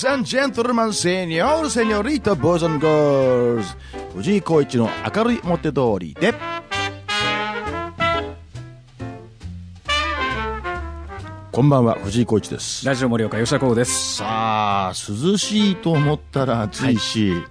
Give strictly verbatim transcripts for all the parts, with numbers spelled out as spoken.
Ladies and gentlemen, Senor, Senorita, Boys and Girls 藤井浩一の明るい表通りでこんばんは、藤井浩一です。 ラジオ盛岡吉田光です。 さあ、涼しいと思ったら暑いし、はい、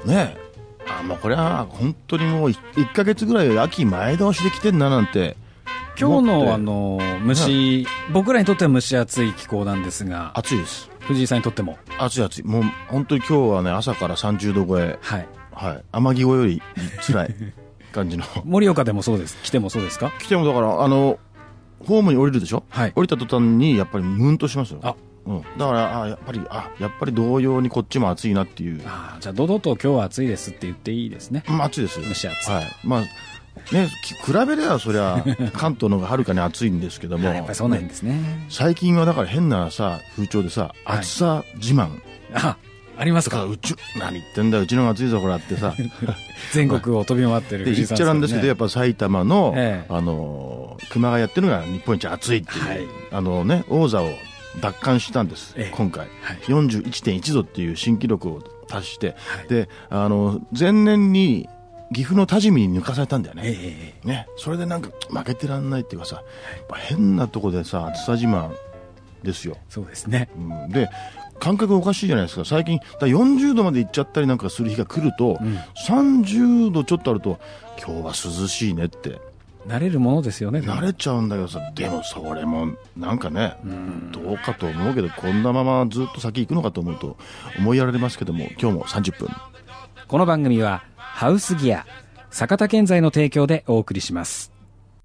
ねえ、あ、もうこれは本当にもういっかげつぐらい秋前倒しで来てんななんて。 今日のあの蒸し、うん、僕らにとっては蒸し暑い気候なんですが、 暑いです。 藤井さんにとっても暑い暑い。もう本当に今日はね、朝からさんじゅうど超え、はいはい、天城越えより辛い感じの盛岡でもそうです。来てもそうですか？ 来てもだからあのホームに降りるでしょ、はい、降りた途端にやっぱりムンとしますよ。あ、うん、だからあやっぱりあやっぱり同様にこっちも暑いなっていう。 あ、じゃあ堂々と今日は暑いですって言っていいですね。 まあ、暑いですよ。 蒸し暑い、 はい、まあね、比べればそりゃ関東の方がはるかに暑いんですけどもやっぱりそうなんですね。 最近はだから変なさ風潮でさ、はい、暑さ自慢、 あありますか？ うち何言ってんだうちの方が暑いぞこれってさ全国を飛び回ってるで言っちゃなんですけど、ね、やっぱ埼玉の、ええ、あの熊谷っていうのが日本一暑いっていう、はい、あのね王座を奪還したんです、ええ、今回、はい、よんじゅういってんいちどっていう新記録を達して、はい、であの前年に岐阜の多治見に抜かされたんだよね、ええね、それでなんか負けてらんないっていうかさ、はい、変なとこでさ暑さ自慢ですよ。 そうですね、 うん、で感覚おかしいじゃないですか。最近だよんじゅうどまで行っちゃったりなんかする日が来ると、うん、さんじゅうどちょっとあると今日は涼しいねって慣れるものですよね。 慣れちゃうんだけどさ、でもそれもなんかね、うん、どうかと思うけどこんなままずっと先行くのかと思うと思いやられますけども、今日もさんじゅっぷん。 この番組はハウスギア坂田建材の提供でお送りします。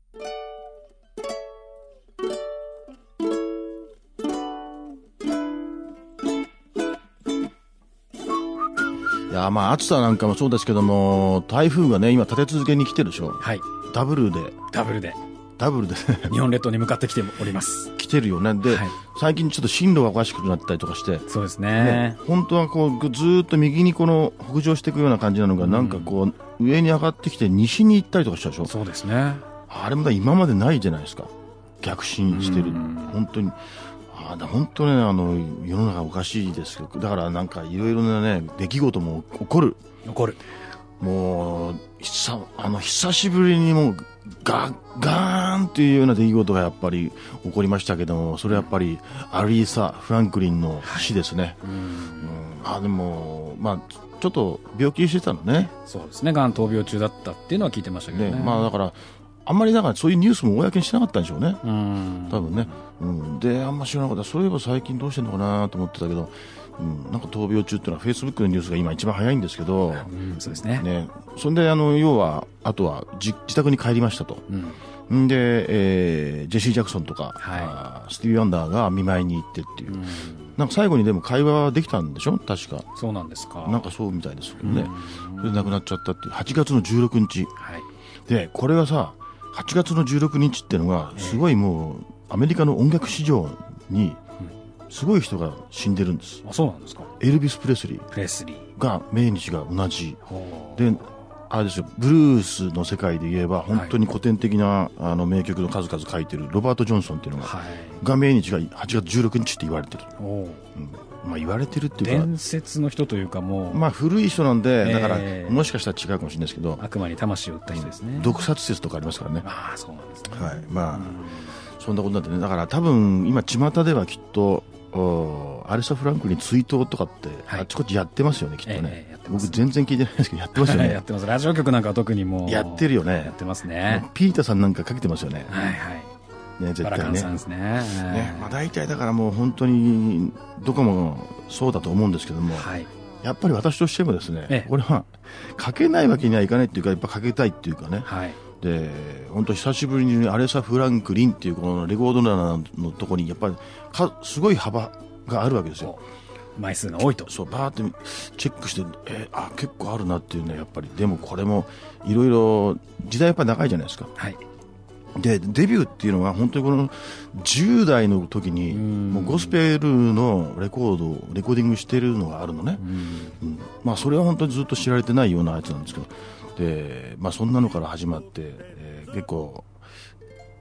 いやまあ暑さなんかもそうですけども、台風がね今立て続けに来てるでしょ。はい、ダブルでダブルでダブルで日本列島に向かってきております。 来てるよね。で、はい、最近ちょっと進路がおかしくなったりとかして、 そうですね、 ね、本当はこうずーっと右にこの北上していくような感じなのが、うん、なんかこう上に上がってきて西に行ったりとかしたでしょ。 そうですね。 あれもだ今までないじゃないですか。逆進してる、うん、本当にあ本当ね、あの世の中おかしいですよ。だからなんかいろいろなね出来事も起こる起こる。 もう久あの久しぶりにもうガッガーンっていうような出来事がやっぱり起こりましたけども、それはやっぱりアリーサ・フランクリンの死ですね、はい、うん、あでもまあちょっと病気してたのね。 そうですね、がん闘病中だったっていうのは聞いてましたけどね。 ね、まあだからあんまりだからそういうニュースも公にしなかったんでしょうね、うん多分ね、うん、であんま知らなかった。そういえば最近どうしてんのかなと思ってたけど、うん、なんか闘病中っていうのはフェイスブックのニュースが今一番早いんですけど、うん、そうですね。ね、そんであの要はあとは 自, 自宅に帰りましたと、うん、で、えー、ジェシー・ジャクソンとか、はい、スティービー・ワンダーが見舞いに行ってっていう、うん、なんか最後にでも会話できたんでしょ確か。 そうなんですか。 なんかそうみたいですけどね、うん、それで亡くなっちゃったっていうはちがつのじゅうろくにち、はい、でこれがさはちがつのじゅうろくにちっていうのがすごいもうアメリカの音楽史上にすごい人が死んでるんです。 あ、そうなんですか。 エルビス・プレスリープレスリーが命日が同じで、あれですよ、ブルースの世界で言えば本当に古典的な、はい、あの名曲の数々書いてるロバート・ジョンソンっていうのが、はい、が命日がはちがつじゅうろくにちって言われてる。お、うん、まあ、言われてるっていうか伝説の人というかもう、まあ、古い人なんで、だから、えー、もしかしたら違うかもしれないですけど悪魔に魂を売った人ですね。 毒殺説とかありますからね。 ああ、そうなんですね。 はい、まあ、そんなことなんでね。だから多分今巷ではきっとアレサ・フランクに追悼とかって、はい、あっちこっちやってますよねきっとね、えー、僕全然聞いてないですけどやってますよねやってます。ラジオ局なんかは特にもうやってるよね。 やってますね。 ピーターさんなんかかけてますよね。 はいはいね、絶対ね。バラカンさんですね。 ね、まあ、大体だからもう本当にどこもそうだと思うんですけども、はい、やっぱり私としてもですね、ええ、これはかけないわけにはいかないっていうかやっぱかけたいっていうかね、はい、で本当久しぶりにアレサ・フランクリンっていうこのレコード棚のところにやっぱりかすごい幅があるわけですよ。 枚数が多いと。 そうバーってチェックして、えー、あ結構あるなっていうね。やっぱりでもこれもいろいろ時代やっぱり長いじゃないですか、はい、でデビューっていうのは本当にこのじゅう代の時にもうゴスペルのレコードをレコーディングしてるのがあるのね、うん、まあ、それは本当にずっと知られてないようなやつなんですけど、で、まあ、そんなのから始まって、えー、結構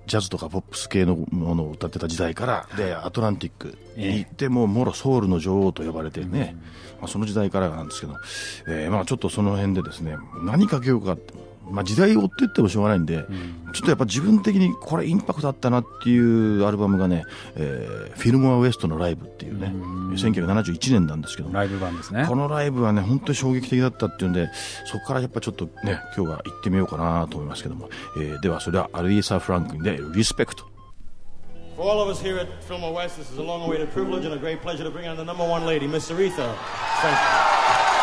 ジャズとかポップス系のものを歌ってた時代からでアトランティックに行って、えー、もうもろソウルの女王と呼ばれてね、うんまあ、その時代からなんですけど、えーまあ、ちょっとその辺でですね何かけようかって、まあ、時代を追っていってもしょうがないんで、うん、ちょっとやっぱ自分的にこれインパクトあったなっていうアルバムがね、えー、フィルモアウエストのライブっていうね、うん、せんきゅうひゃくななじゅういちねんなんですけどライブ版ですね。 このライブはね本当に衝撃的だったっていうんでそこからやっぱちょっとね今日は行ってみようかなと思いますけども、えー、ではそれはアルイーサ・フランクリンでリスペクト。 For all of us here at Fillmore West, this is a long-awaited privilege and a great pleasure to bring on the number one lady, Miss Aretha. Thank you.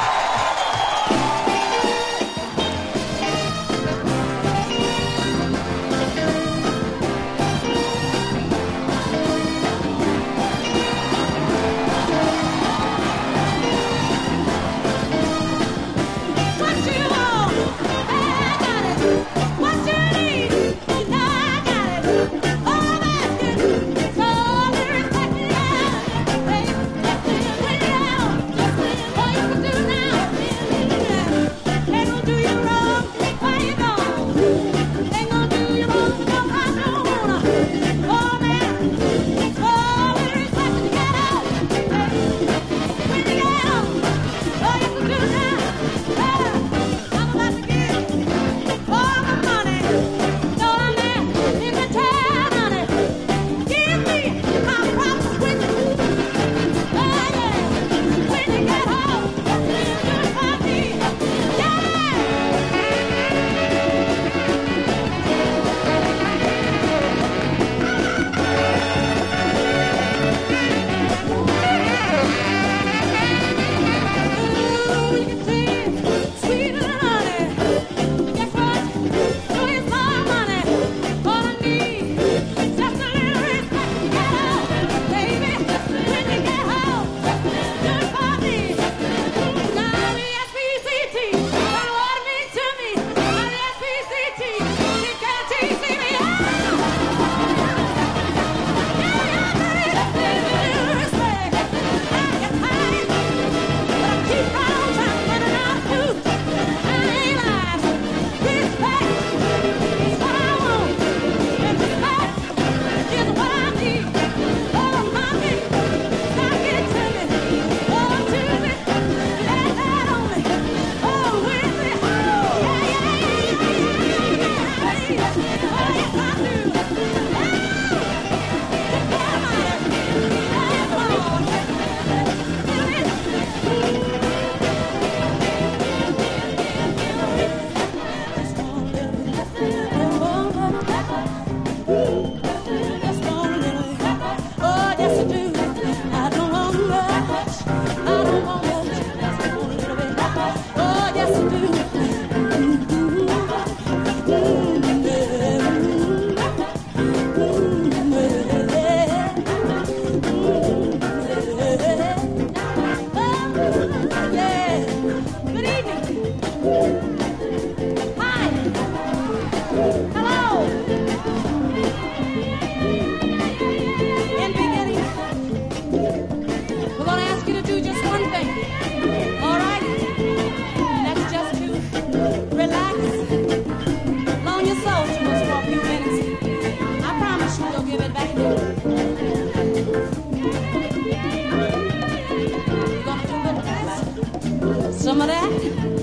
Some of that,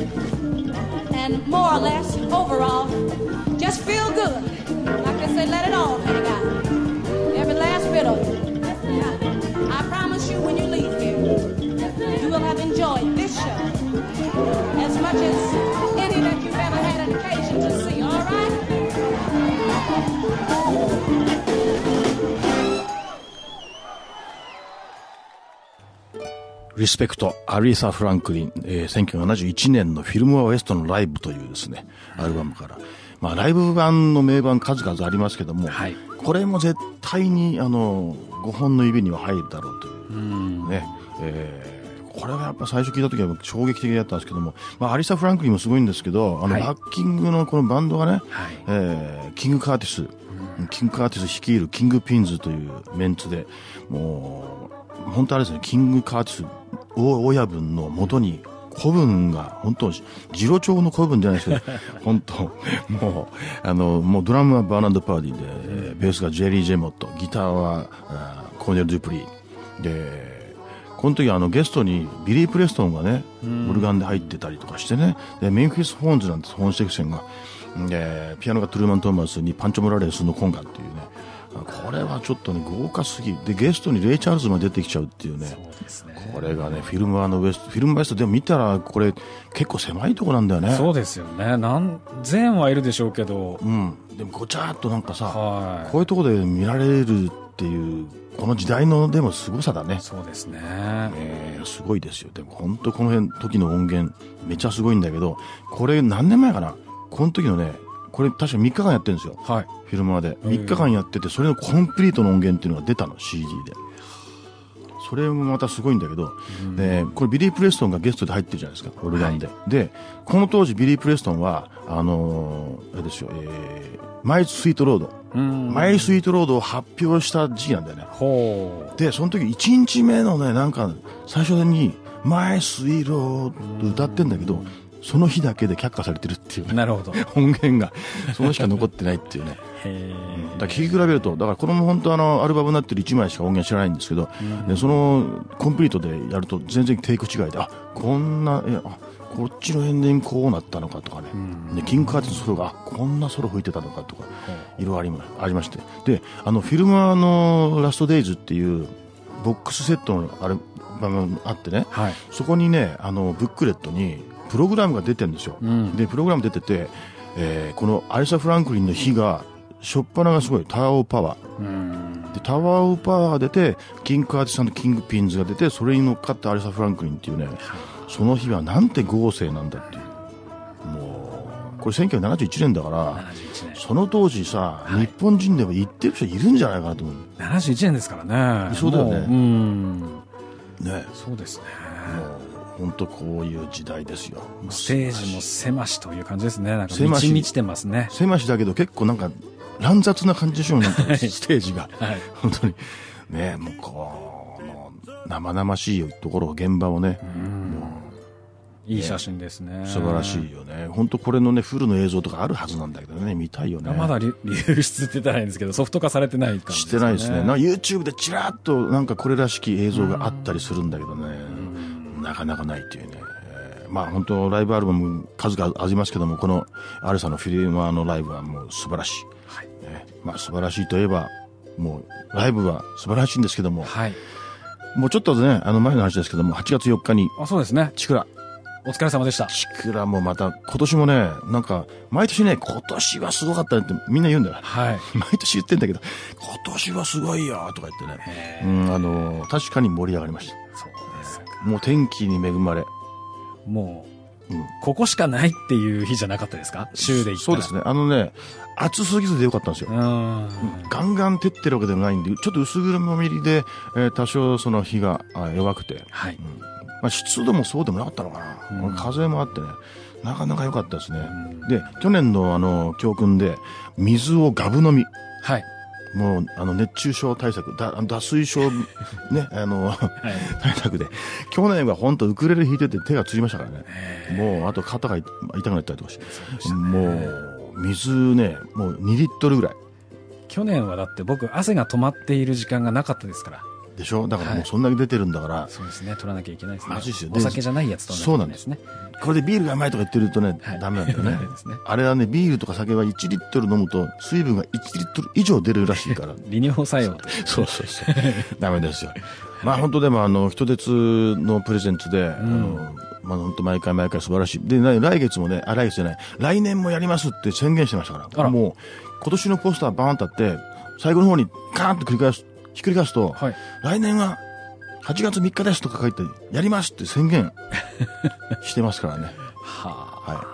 and more or less, overall, just feel good. Like I say, let it all hang out. Every last bit of it. I promise you when you leave here, you will have enjoyed this show as much as any that you've ever had an occasion to see, all right? リスペクト、アリーサ・フランクリン、えー、せんきゅうひゃくななじゅういちねんのフィルムアウエストのライブというですね、アルバムから、まあライブ版の名盤数々ありますけども、はい、これも絶対にあのごほんの指には入るだろうという、うんね、えー、これはやっぱ最初聞いた時は衝撃的だったんですけども、まあアリーサ・フランクリンもすごいんですけど、あのバッキングのこのバンドがね、はい、えー、キング・カーティス、うん、キング・カーティス率いるキング・ピンズというメンツで、もう本当あれですね、キング・カーティス大親分の元に古文が本当次郎長の古文じゃないですけど本当もうあのもうドラムはバーナード・パーディーでベースがジェリー・ジェモット、ギターはコーネル・デュプリーで、この時あのゲストにビリー・プレストンがねオルガンで入ってたりとかしてね、でメンフィス・ホーンズなんてホーンセクションがでピアノがトゥルーマン・トーマスにパンチョ・モラレスのコンガっていうね、これはちょっとね豪華すぎで、ゲストにレイ・チャールズも出てきちゃうっていうね、そうですね、これがねフィルムアのウエストフィルムウエストでも見たらこれ結構狭いとこなんだよね。 そうですよね、何千はいるでしょうけど、 うん、でもごちゃっとなんかさ、 はい、 こういうとこで見られるっていうこの時代のでも凄さだね。 そうですね、 えー、すごいですよ。でも本当この辺時の音源めっちゃすごいんだけど、これ何年前かな、この時のねこれ確かみっかかんやってるんですよ、はい、フィルマーでみっかかんやってて、それのコンプリートの音源っていうのが出たの シーディー で、それもまたすごいんだけど、うん、でこれビリー・プレストンがゲストで入ってるじゃないですか、オルガンで、はい、でこの当時ビリー・プレストンはあのー、あれですよ、えー、マイ・スイート・ロード、うん、マイ・スイート・ロードを発表した時期なんだよね。ほうでその時いちにちめのねなんか最初にマイ・スイート・ロード歌ってんだけど、うん、その日だけで却下されてるっていう、ね、なるほど音源がその日しか残ってないっていうねへー、だから聴き比べると、だからこれも本当あのアルバムになってるいちまいしか音源知らないんですけど、うん、でそのコンプリートでやると全然テイク違いで、あこんなえあこっちのエンディングこうなったのかとかね、うん、でキングカーティスのソロがこんなソロ吹いてたのかとかいろいろありま、ありまして、であのフィルマーのラストデイズっていうボックスセットのアルバムがあってね、はい、そこにねあのブックレットにプログラムが出てるんですよ、うん、でプログラム出てて、えー、このアリサ・フランクリンの日が初っ端がすごいタワー・オブ・パワー、うん、でタワー・オブ・パワーが出てキング・カーティスさんとキング・ピンズが出て、それに乗っかってアリサ・フランクリンっていうね、その日はなんて豪勢なんだっていう、もうこれせんきゅうひゃくななじゅういちねんだから、その当時さ、はい、日本人でも行ってる人いるんじゃないかなと思う。 ななじゅういちねんですからね。 そうだよね。 うん、 ね、 そうですね。 本当こういう時代ですよ。 ステージも狭しという感じですね。なんか満ち満ちてますね。 狭しだけど結構なんか乱雑な感じでしょうね、ステージが、はい、本当にね、もうこう生々しいところ現場をね、もういい写真ですね。 素晴らしいよね。本当これのねフルの映像とかあるはずなんだけどね、見たいよね。 まだ流出って言ったらいいんですけど、ソフト化されてない感じですね。 してないですね。なんか YouTube でちらっとなんかこれらしき映像があったりするんだけどね、なかなかないっていうね。えー、まあ本当ライブアルバム数がありますけども、このアルサのフィルマーのライブはもう素晴らしい。はい、えー、まあ素晴らしいといえばもうライブは素晴らしいんですけども、はい、もうちょっとねあの前の話ですけども、はちがつよっかにあそうですね、 チクラお疲れ様でした。 チクラもまた今年もねなんか毎年ね今年はすごかったねってみんな言うんだよ。はい。毎年言ってんだけど今年はすごいよとか言ってね。うん、あの確かに盛り上がりました。そうですか。もう天気に恵まれ。 もう、うん、ここしかないっていう日じゃなかったですか？週で行ったら。 そうですね。あのね暑すぎずでよかったんですよ。うん、ガンガン照ってるわけでもないんで、ちょっと薄雲みりで、えー、多少その日が弱くて。はい。うん、まあ、湿度もそうでもなかったのかな、うん、風もあってねなかなか良かったですね、うん、で去年のあの教訓で水をガブ飲み、はい、もうあの熱中症対策だ脱水症ねあの、はい、対策で去年は本当ウクレレ弾いてて手がつりましたからね、もうあと肩が痛くなったりとかして、ね、もう水ねもうにリットルぐらい。 去年はだって僕汗が止まっている時間がなかったですからでしょ。だからもうそんだけ出てるんだから、はい、 そうですね、取らなきゃいけないですね。 マジですよ。 お酒じゃないやつと同じですね。 これでビールがうまいとか言ってるとね、はい、ダメなんだよね。ねあれはねビールとか酒はいちリットル飲むと水分がいちリットル以上出るらしいから利尿作用そうそうそうダメですよ。まあ本当でもあの人鉄のプレゼンツで、うん、あのまあ本当毎回毎回素晴らしいで、来月もねあ来月じゃない来年もやりますって宣言してましたから、もう今年のポスターバーンとあって最後の方にカーンと繰り返すひっくり返すと、はい、来年ははちがつみっかですとか書いてやりますって宣言してますからね。はあ、はい、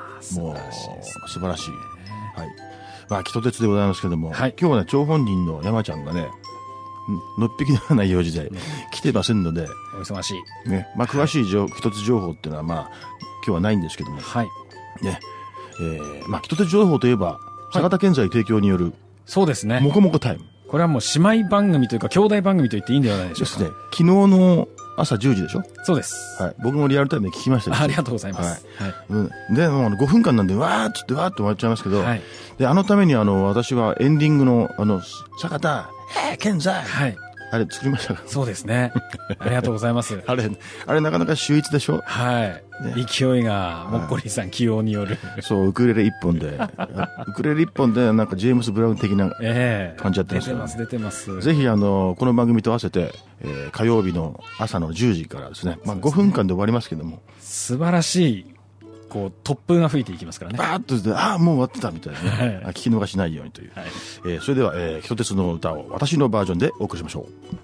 もう素晴らしい。はい、まあ北鉄でございますけども、はい、今日はね張本人の山ちゃんがねのっぴきならない用事で来てませんので、 お忙しいね。まあ詳しい情、はい、一つ情報っていうのはまあ今日はないんですけども、はいねえー、まあ一つ情報といえば坂田建材提供による、はい、そうですねもこもこタイム。 これはもう姉妹番組というか兄弟番組と言っていいんではないでしょうか。 ですね。昨日の朝じゅうじでしょ。 そうです。 はい。僕もリアルタイムで聞きましたよ。 ありがとうございます。 はい。はい、うん、で、もうごふんかんなんで、わーっつってわーって終わっちゃいますけど、はい、で、あのためにあの、私はエンディングの、あの、坂田、えー、健在、はい。あれ作りましたか。 そうですね。ありがとうございます。 あれ、あれなかなか秀逸でしょ。 はい。ね、勢いが、もっこりさん起用による。 そう、ウクレレ一本で、ウクレレ一本で、なんかジェームス・ブラウン的な感じやってます、ね、 出てます、出てます。 ぜひ、あの、この番組と合わせて、えー、火曜日の朝のじゅうじからですね、まあごふんかんで終わりますけども。 素晴らしい、こう、突風が吹いていきますからね。 バーッとして、ああ、もう終わってたみたいなね。聞き逃しないようにという。はい、えー、それでは、えー、ひとてつの歌を私のバージョンでお送りしましょう。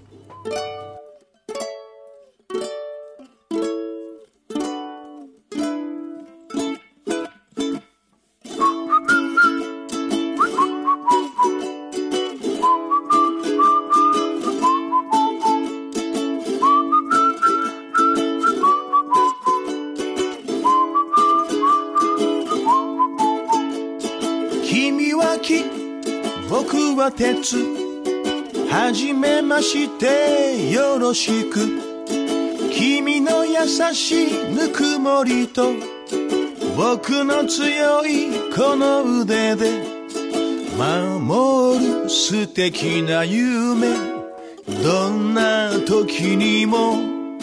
僕は鉄はじめましてよろしく君の優しいぬくもりと僕の強いこの腕で守る素敵な夢どんな時にも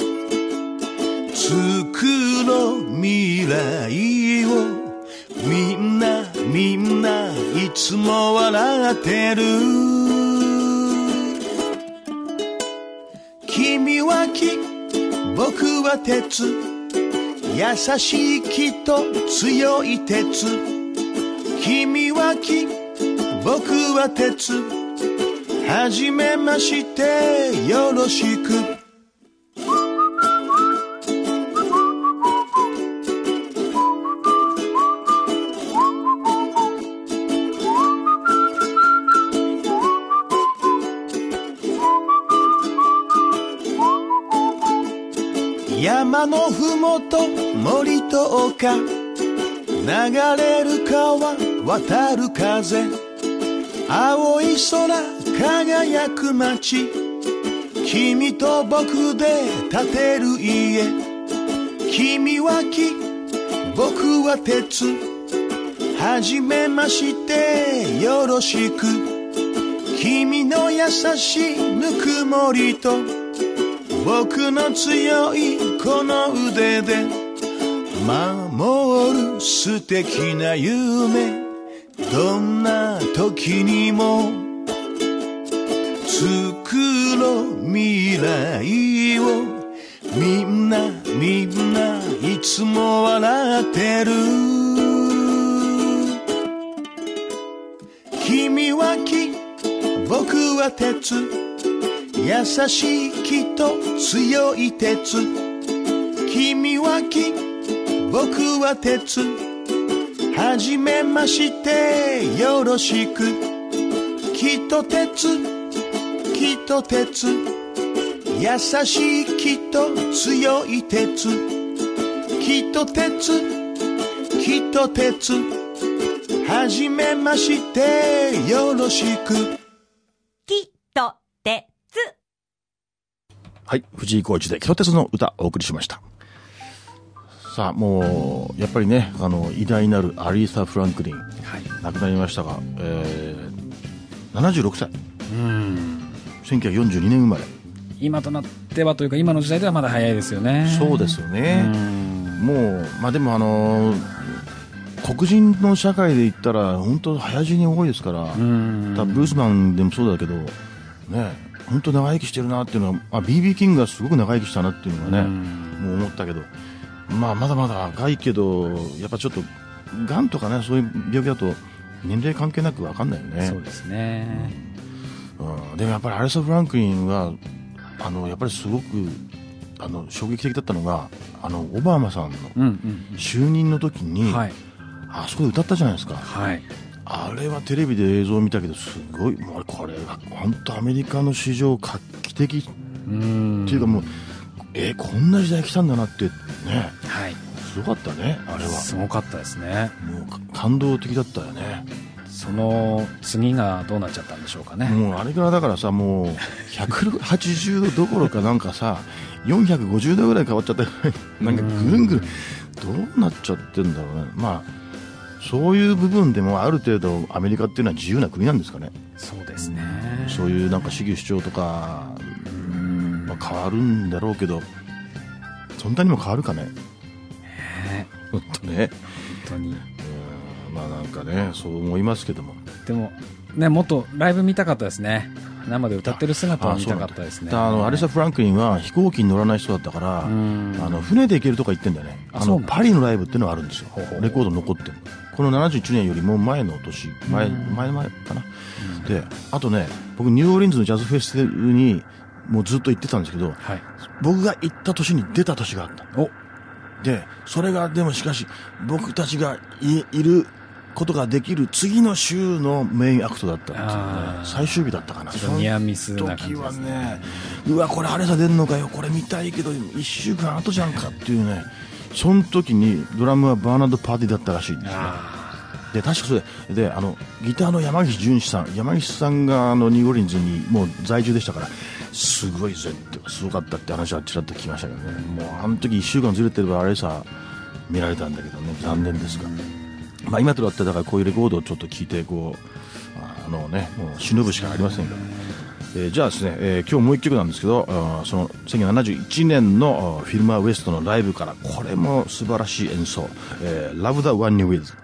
作ろう未来をみんなみんないつも笑ってる君は木僕は鉄優しい木と強い鉄君は木僕は鉄はじめましてよろしく山のふもと森と丘流れる川渡る風青い空輝く街君と僕で建てる家君は木僕は鉄はじめましてよろしく君の優しいぬくもりと僕の強いこの腕で守る素敵な夢どんな時にも作ろう未来をみんなみんないつも笑ってる君は木僕は鉄優しい木と強い鉄君は木僕は鉄はじめましてよろしく木と鉄木と鉄優しい木と強い鉄木と鉄木と鉄はじめましてよろしく木と鉄はい、藤井浩一で木と鉄の歌をお送りしました。さあもうやっぱりねあの偉大なるアリーサ・フランクリン、はい、亡くなりましたが、えー、ななじゅうろくさいうんせんきゅうひゃくよんじゅうにねん生まれ今となってはというか今の時代ではまだ早いですよね。 そうですよね。もうまあでもあのー、黒人の社会で言ったら本当早死に多いですから多分ブルースマンでもそうだけどね本当長生きしてるなっていうのは、あ、ビービー キングがすごく長生きしたなっていうのがね、もう思ったけど、まあまだまだ若いけど、やっぱちょっとがんとかねそういう病気だと年齢関係なく分かんないよね。 そうですね。 うん、でもやっぱりアリサ・フランクリンはあのやっぱりすごくあの衝撃的だったのがあのオバマさんの就任の時に、うんうんうん、あそこで歌ったじゃないですか。はい。あれはテレビで映像を見たけどすごいもうこれが本当アメリカの史上画期的っていうかもうえー、こんな時代来たんだなってね、はい、すごかったねあれは。 すごかったですね。 もう感動的だったよね。 その次がどうなっちゃったんでしょうかね。 もうあれからだからさ、もうひゃくはちじゅうどどころかなんかさよんひゃくごじゅうどぐらい変わっちゃったなんかぐるんぐるんどうなっちゃってんだろうね。まあそういう部分でもある程度アメリカっていうのは自由な国なんですかね。 そうですね。 そういうなんか主義主張とか、まあ、変わるんだろうけど、そんなにも変わるかね。本当ね。 本当に。 まあなんかね、そう思いますけども。 でもね、もっとライブ見たかったですね。生で歌ってる姿を見たかったですね。 あのアリサ・フランクリンは飛行機に乗らない人だったから、あの船で行けるとか言ってんだよね。あのパリのライブっていうのがあるんですよ。レコード残ってる。このななじゅういちねんよりも前の年、前前前かな。で、あとね、僕ニューオーリンズのジャズフェスティバルにもうずっと行ってたんですけど、はい、僕が行った年に出た年があった。おで、それがでもしかし僕たちが い, いることができる次の週のメインアクトだったんですよね。最終日だったかな。 ニアミスな感じですね。 時はね、うわこれアレサ出んのかよ、これ見たいけどいっしゅうかん後じゃんかっていうね。その時にドラムはバーナード・パーティーだったらしいんですよ。で確かそれで、あのギターの山岸淳さん山岸さんがあのニューオーリンズにもう在住でしたから、すごいぜってすごかったって話はちらっと聞きましたけどね。もうあの時いっしゅうかんずれてればアレサ見られたんだけどね、残念ですが、まあ、今となってだからこういうレコードをちょっと聞いてこうあのねもう忍ぶしかありませんが、えー、じゃあですね、えー、今日もう一曲なんですけど、あそのせんきゅうひゃくななじゅういちねんのフィルマーウエストのライブから、これも素晴らしい演奏、えー、Love the One You With。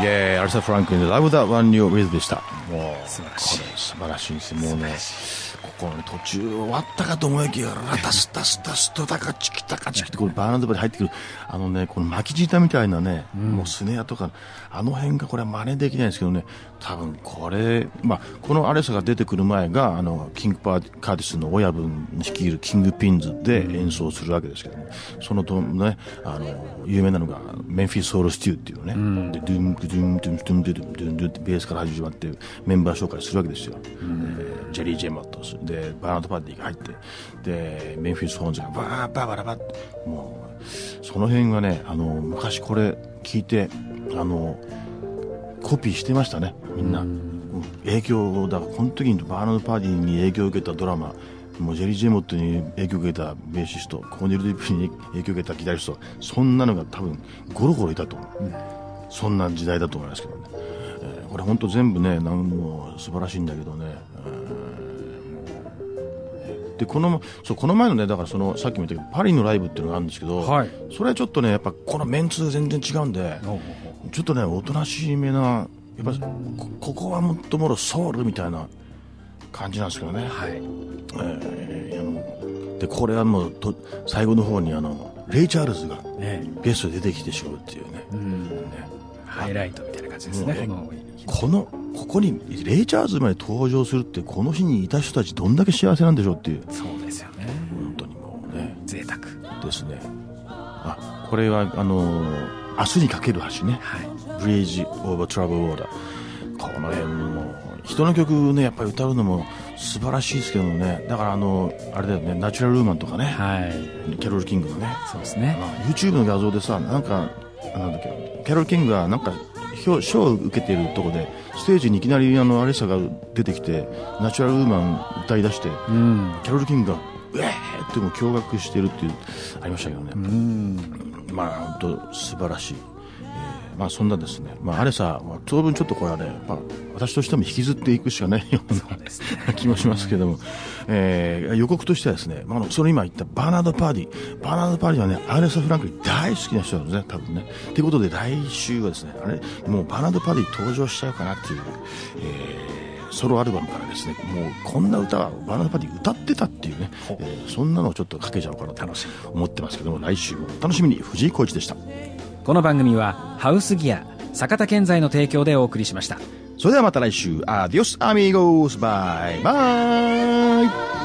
やー、アルサ・フランクリンの Love That One You With でした。もう素晴らしい。 これ素晴らしいですもうね、ここの、ね、途中終わったかと思いきやラタスタスタストタカチキタカチキってこれバーナードバで入ってくるあのね、この巻き舌みたいなね、うん、もうスネアとかあの辺がこれは真似できないんですけどね、多分これ、まあ、このアレサが出てくる前があのキングパーカーディスの親分率いるキングピンズで演奏するわけですけども、そのとね、あの有名なのがメンフィスソウルステューっていうね、うん、でドゥンドゥンドゥンドゥンドゥンドゥンドゥンドゥンってベースから始まってメンバー紹介するわけですよ、うん、でジェリー・ジェマットでバーナード・パーティーが入ってでメンフィス・ホーンズがバーバーバラバッ、もうその辺はね、あの昔これ聞いてあのコピーしてましたねみんな、うん、影響だからこの時にバーナード・パーティーに影響を受けたドラマ、もうジェリー・ジェモットに影響を受けたベーシスト、コーネル・ディップに影響を受けたギタリスト、そんなのが多分ゴロゴロいたと思う、うん、そんな時代だと思いますけどね、えー、これ本当全部ね、なんも素晴らしいんだけどね、えー、でこのそうこの前のね、だからそのさっきも言ったけどパリのライブっていうのがあるんですけど、はい、それはちょっとねやっぱこのメンツが全然違うんで、ちょっとねおとなしめな、やっぱ こ, ここはもっともろソウルみたいな感じなんですけどね、はい、えー、あのでこれはもうと最後の方にあのレイ・チャールズがゲストで出てきてしまうっていうね、うん、ね、 ハイライトみたいな感じですね。 このここにレイ・チャールズまで登場するって、この日にいた人たちどんだけ幸せなんでしょうっていう。 そうですよね、 本当にもうね、 贅沢ですね。あ、これはあの明日にかける橋ね、はい、ブリージ・オーバー・トラブル・ウォーダー、この辺も人の曲ねやっぱり歌うのも素晴らしいですけどね、だからあのあれだよね、ナチュラル・ウーマンとかね、はい、キャロル・キングのね、 そうですね、 YouTube の画像でさ、なんかなんだっけ、キャロル・キングがなんか賞を受けているところでステージにいきなりあのアレサが出てきてナチュラル・ウーマン歌い出して、うん、キャロル・キングがうえーってもう驚愕してるっていうありましたけどね、うん、まあ本当素晴らしい、えー、まあそんなですね、まあ、アレサ、まあ、当分ちょっとこれはね、まあ、私としても引きずっていくしかないような、ね、気もしますけども、えー、予告としてはですね、まあ、その今言ったバーナード・パーティーバーナード・パーティーはねアレサ・フランクリン大好きな人なんですね多分ね。ということで来週はですね、あれもうバーナード・パーティー登場しちゃうかなっていう、えー、ソロアルバムからですね、もうこんな歌はバーナード・パーティー歌ってたっていうね、えー、そんなのをちょっとかけちゃおうかなと思ってますけども、来週もお楽しみに。藤井浩一でした。 この番組はハウスギア坂田建材の提供でお送りしました。 それではまた来週。アディオスアミーゴス。バイバイ。